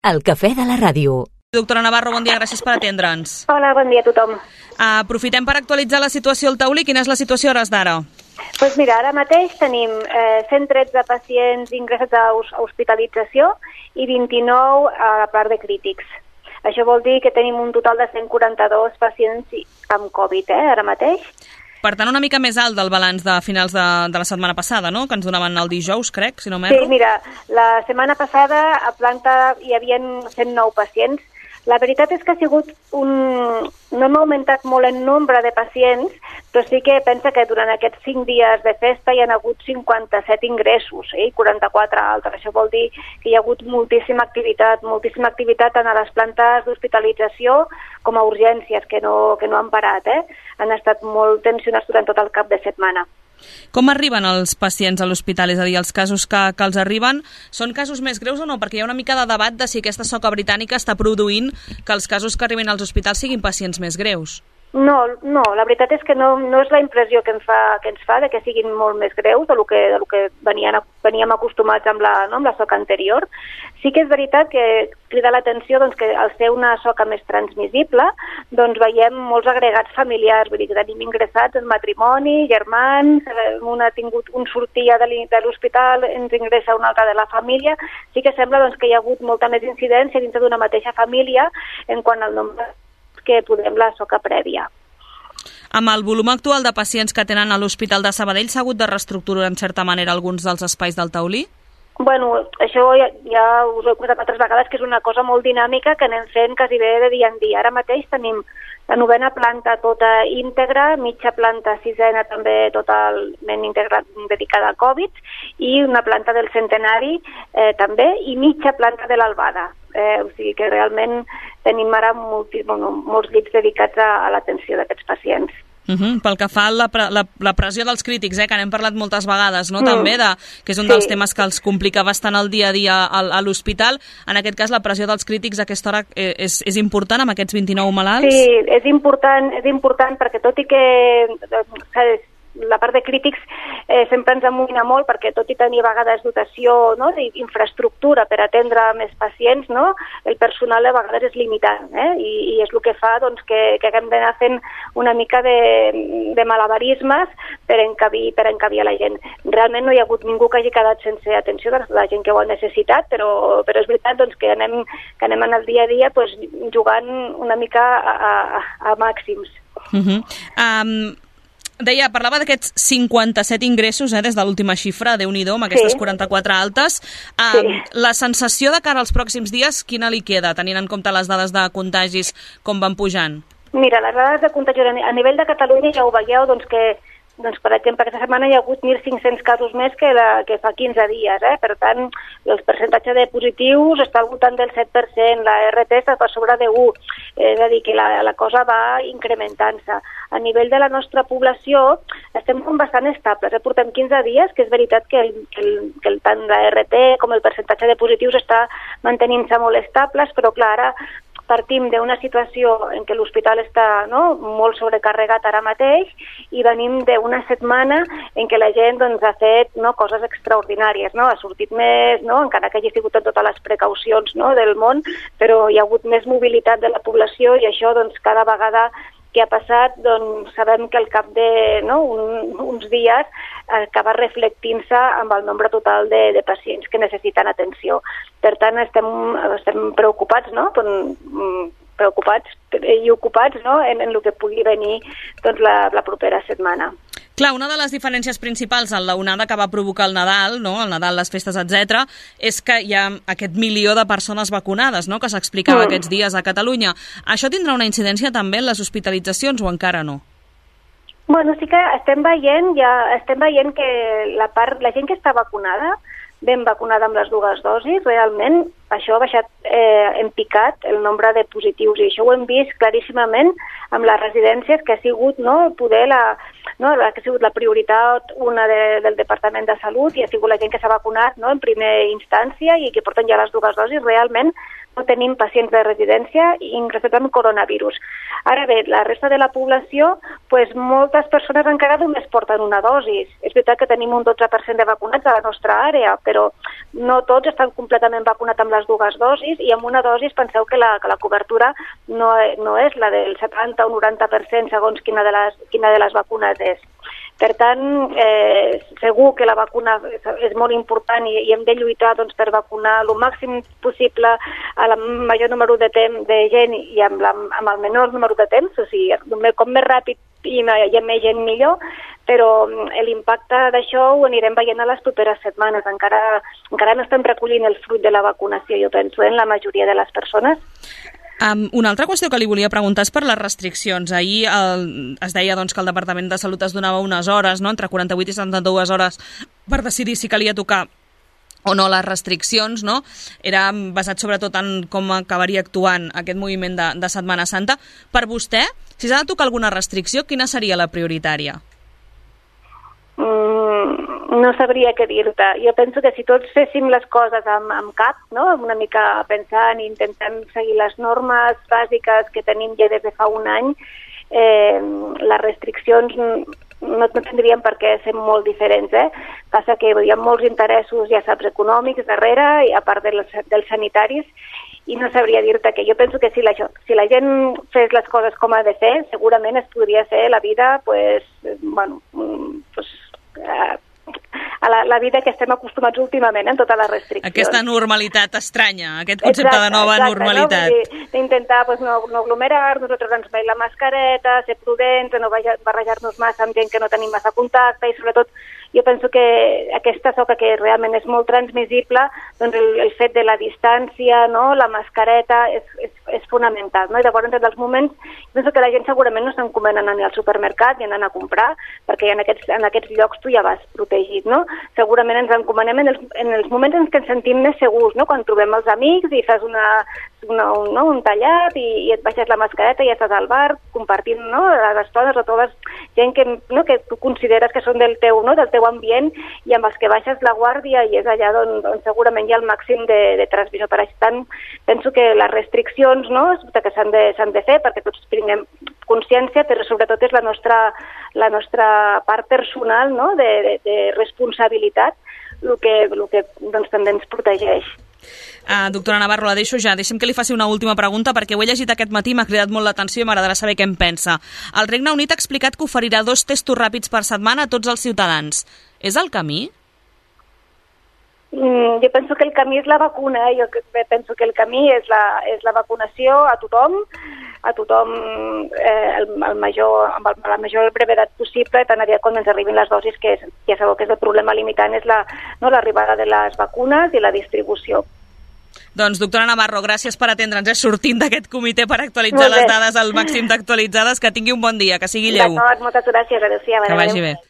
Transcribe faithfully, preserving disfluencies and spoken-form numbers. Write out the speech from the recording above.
El cafè de la ràdio. Doctora Navarro, bon dia, gràcies per atendre'ns. Hola, bon dia a tothom. Uh, aprofitem per actualitzar la situació al taulí. Quina és la situació a hores d'ara? Doncs pues mira, ara mateix tenim eh, cent tretze pacients ingressats a, a hospitalització i vint-i-nou a la part de crítics. Això vol dir que tenim un total de cent quaranta-dos pacients amb Covid, eh, ara mateix. Per tant, una mica més alt del balanç de finals de, de la setmana passada, no?, que ens donaven el dijous, crec, si no m'erro. Sí, mira, la setmana passada a planta hi havia cent nou pacients. La veritat és que ha sigut un... no hem augmentat molt en nombre de pacients, però sí que pensa que durant aquests cinc dies de festa hi ha hagut cinquanta-set ingressos eh, i quaranta-quatre altres. Això vol dir que hi ha hagut moltíssima activitat, moltíssima activitat tant a les plantes d'hospitalització com a urgències, que no, que no han parat. Eh? Han estat molt tensionats durant tot el cap de setmana. Com arriben els pacients a l'hospital? És a dir, els casos que, que els arriben són casos més greus o no? Perquè hi ha una mica de debat de si aquesta soca britànica està produint que els casos que arriben als hospitals siguin pacients més greus. No, no, la veritat és que no, no és la impressió que, em fa, que ens fa de que siguin molt més greus de lo que, de lo que venien, veníem acostumats amb la, no, amb la soca anterior. Sí que és veritat que crida l'atenció doncs, que al ser una soca més transmissible doncs veiem molts agregats familiars, vull dir que tenim ingressats en matrimoni, germans, un ha tingut un sortia de l'hospital, ens ingressa un altre de la família. Sí que sembla doncs, que hi ha hagut molta més incidència dins d'una mateixa família en quant al nombre que podem la soca prèvia. Amb el volum actual de pacients que tenen a l'Hospital de Sabadell s'ha hagut de reestructurar en certa manera alguns dels espais del taulí? Bueno, això ja, ja us ho he comentat altres vegades, que és una cosa molt dinàmica que anem fent quasi bé de dia en dia. Ara mateix tenim la novena planta tota íntegra, mitja planta sisena també totalment íntegra dedicada a Covid i una planta del centenari eh, també i mitja planta de l'Albada. Eh, o sigui que realment tenim ara molts, bueno, molts llits dedicats a, a l'atenció d'aquests pacients. Uh -huh. Pel que fa a la, la, la pressió dels crítics, eh, que n'hem parlat moltes vegades, no? Mm. També, de, que és un sí. dels temes que els complica bastant el dia a dia a, a l'hospital. En aquest cas, la pressió dels crítics a aquesta hora eh, és, és important amb aquests vint-i-nou malalts? Sí, és important, és important perquè tot i que eh, la part de crítics eh, sempre ens amoïna molt perquè tot i tenir a vegades dotació, no, d'infraestructura per atendre més pacients, no, el personal a vegades és limitant eh? I, i és el que fa doncs, que, que haguem d'anar fent una mica de, de malabarismes per encabir, per encabir a la gent. Realment no hi ha hagut ningú que hagi quedat sense atenció de la gent que ho ha necessitat, però, però és veritat doncs, que anem, que anem en el dia a dia pues, jugant una mica a, a, a màxims. Uh -huh. um... Deia, parlava d'aquests cinquanta-set ingressos eh, des de l'última xifra, Déu-n'hi-do, amb aquestes sí. quaranta-quatre altes. Um, sí. La sensació de cara als pròxims dies, quina li queda, tenint en compte les dades de contagis com van pujant? Mira, les dades de contagis a nivell de Catalunya ja ho veieu, doncs que doncs, per exemple, aquesta setmana hi ha hagut mil cinc-cents casos més que, la, que fa quinze dies. Eh? Per tant, el percentatge de positius està al voltant del set per cent, la R T està per sobre de u. És a dir, que la, la cosa va incrementant-se. A nivell de la nostra població estem bastant estables. Eh? Portem quinze dies, que és veritat que, el, que, el, que el, tant la R T com el percentatge de positius està mantenint-se molt estables, però clar, ara partim d'una situació en què l'hospital està no, molt sobrecarregat ara mateix i venim d'una setmana en què la gent doncs, ha fet no, coses extraordinàries, no? Ha sortit més, no? Encara que hagi sigut amb totes les precaucions no, del món, però hi ha hagut més mobilitat de la població i això doncs, cada vegada que ha passat, doncs sabem que al cap de no, un, uns dies acaba reflectint-se amb el nombre total de, de pacients que necessiten atenció. Per tant, estem, estem preocupats, no? preocupats i ocupats no? en, en el que pugui venir doncs, la, la propera setmana. Clar, una de les diferències principals en l'onada que va provocar el Nadal, no? el Nadal, les festes, etcètera, és que hi ha aquest milió de persones vacunades, no? que s'explicava mm. aquests dies a Catalunya. Això tindrà una incidència també en les hospitalitzacions o encara no? Bueno, sí que estem veient, ja estem veient que la part, la gent que està vacunada, ben vacunada amb les dues dosis, realment això ha baixat eh, en picat el nombre de positius i això ho hem vist claríssimament amb les residències que ha sigut no, poder la, no, que ha sigut la prioritat una de, del Departament de Salut i ha sigut la gent que s'ha vacunat no, en primera instància i que porten ja les dues dosis. Realment no tenim pacients de residència ingressats amb coronavirus. Ara bé, la resta de la població, pues, moltes persones encara només porten una dosi. És veritat que tenim un dotze per cent de vacunats a la nostra àrea, però no tots estan completament vacunats amb les dues dosis, i amb una dosi penseu que la, que la cobertura no, no és la del setanta o noranta per cent segons quina de les, quina de les vacunes és. Per tant, eh, segur que la vacuna és molt important i, i hem de lluitar doncs, per vacunar el màxim possible a la major número de, temps, de gent i amb, la, amb el menor número de temps, o sigui, com més ràpid i, i amb més gent millor, però l'impacte d'això ho anirem veient a les properes setmanes. Encara, encara no estem recollint el fruit de la vacunació, jo penso, en la majoria de les persones. Um, una altra qüestió que li volia preguntar és per les restriccions. Ahir el, es deia doncs, que el Departament de Salut es donava unes hores, no?, entre quaranta-vuit i setanta-dues hores, per decidir si calia tocar o no les restriccions, no? Era basat sobretot en com acabaria actuant aquest moviment de, de Setmana Santa. Per vostè, si s'ha de tocar alguna restricció, quina seria la prioritària? Mm, no sabria què dir-te. Jo penso que si tots féssim les coses amb, amb cap, no?, una mica pensant i intentant seguir les normes bàsiques que tenim ja des de fa un any, eh, les restriccions no, no tindrien per què ser molt diferents. Eh? Passa que hi ha molts interessos, ja saps, econòmics darrere, i a part dels, dels sanitaris, i no sabria dir-te que jo penso que si la, si la gent fes les coses com ha de fer, segurament es podria fer la vida, pues, bueno, pues, eh, a la, la vida que estem acostumats últimament, en totes les restriccions. Aquesta normalitat estranya, aquest concepte exacte, de nova exacte, normalitat. No? D'intentar pues, no, no aglomerar-nos, no treure'ns mai la mascareta, ser prudents, no barrejar-nos massa amb gent que no tenim massa contacte, i sobretot jo penso que aquesta soca que realment és molt transmissible, doncs el, el fet de la distància, no? La mascareta és, és, és fonamental. No? I llavors, en els moments, penso que la gent segurament no s'encomana a anar al supermercat i anar a comprar, perquè en aquests, en aquests llocs tu ja vas protegit. No? Segurament ens encomanem en els, en els moments en què ens sentim més segurs, no? Quan trobem els amics i fas una, una, un, no? un tallat i, i et baixes la mascareta i ja estàs al bar compartint, no? Les estones, o trobes gent que, no? que tu consideres que són del teu, no? del teu ambient, i amb els que baixes la guàrdia i és allà on, on segurament hi ha el màxim de, de transmissió. Per tant, penso que les restriccions, no? que s'han de, s'han de fer perquè tots tinguem consciència, però sobretot és la nostra, la nostra part personal, no? de, de, de responsabilitat el que, el que doncs, també ens protegeix. Uh, doctora Navarro, la deixo ja. Deixem que li faci una última pregunta, perquè ho he llegit aquest matí, m'ha cridat molt l'atenció i m'agradarà saber què en pensa. El Regne Unit ha explicat que oferirà dos testos ràpids per setmana a tots els ciutadans. És el camí? Mm, jo penso que el camí és la vacuna. Jo penso que el camí és la, és la vacunació a tothom, a tothom eh, el, el major, amb el, la major brevetat possible, tan aviat quan ens arribin les dosis, que és, ja sabeu que és el problema limitant, és la, no, l'arribada de les vacunes i la distribució. Doncs, doctora Navarro, gràcies per atendre'ns, eh, sortint d'aquest comitè per actualitzar les dades al màxim d'actualitzades. Que tingui un bon dia, que sigui lleu. D'acord, moltes gràcies, adéu-siau. Que vagi bé.